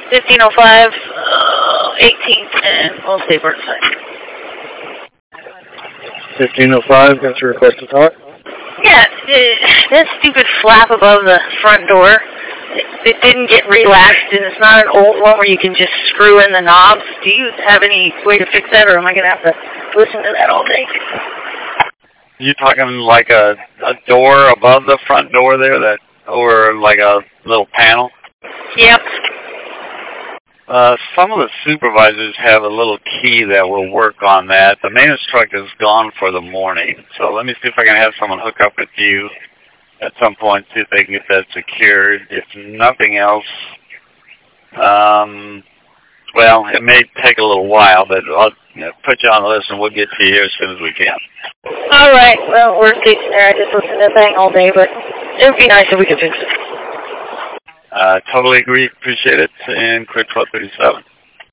1505, 18th, and Old State Burnside. 1505, got your request to talk? Yeah, that stupid flap above the front door, it didn't get relaxed, and it's not an old one where you can just screw in the knobs. Do you have any way to fix that, or am I going to have to listen to that all day? You talking like a door above the front door there, or like a little panel? Yep. Some of the supervisors have a little key that will work on that. The maintenance truck is gone for the morning, so let me see if I can have someone hook up with you at some point, see if they can get that secured. If nothing else, well, it may take a little while, but I'll put you on the list and we'll get to you here as soon as we can. All right. Well, worst case scenario, I just listen to that thing all day, but it would be nice if we could fix it. Totally agree. Appreciate it. And quit 1237.